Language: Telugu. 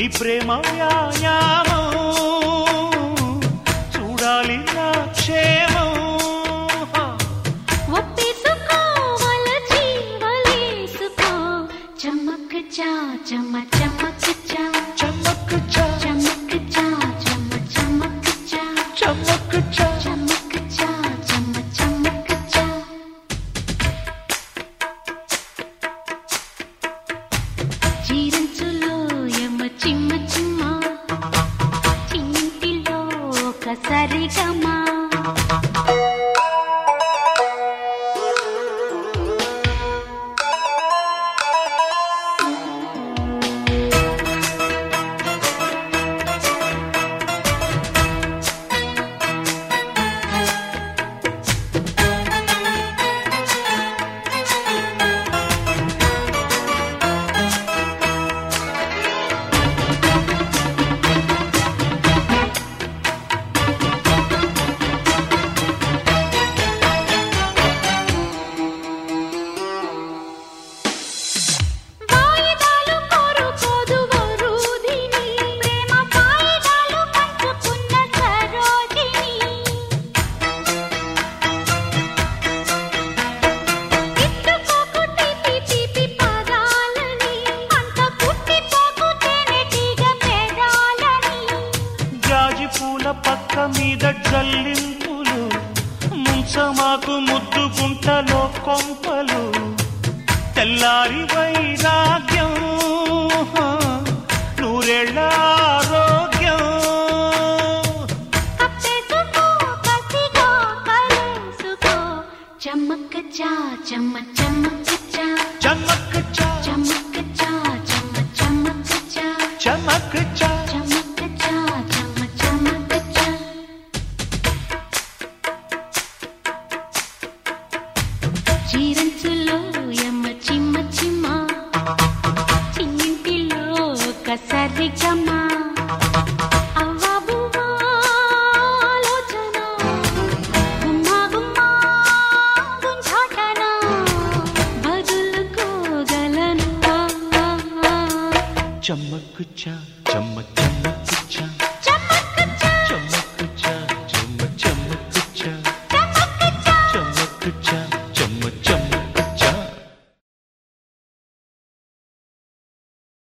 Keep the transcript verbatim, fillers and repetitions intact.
నీ ప్రేమ వ్యాయామం చూడాలి నా క్షేమం ఒప్పేసుకోవల జీవలేసుకో చమక్ చా చమ చమక్ చా చమక్ చా చమక్ చా చమ చమక్ చా చమక్ చా చమక్ చా చమ చమక్ చా చీరంచులో యమ చిమ్మ చిమ్మ చింటిలో కసరిగమా పక్క మీద జల్లింపులు ముంచమాకు ముద్దు గుంటలో కొంపలు తెల్లారి వైరాగ్యం నూరేళ్ల ఆరోగ్యం చమక్ చా చమ చమక్ చా చమక్ చా చమక్ చా చమ చమక్ చా చమక్ చా చమక్ చా చమ చమక్ చా చీరంచులో యమ చిమ్మ చిమ్మ చింటిలో కసరిగమా చమక్ చా చమ చమక్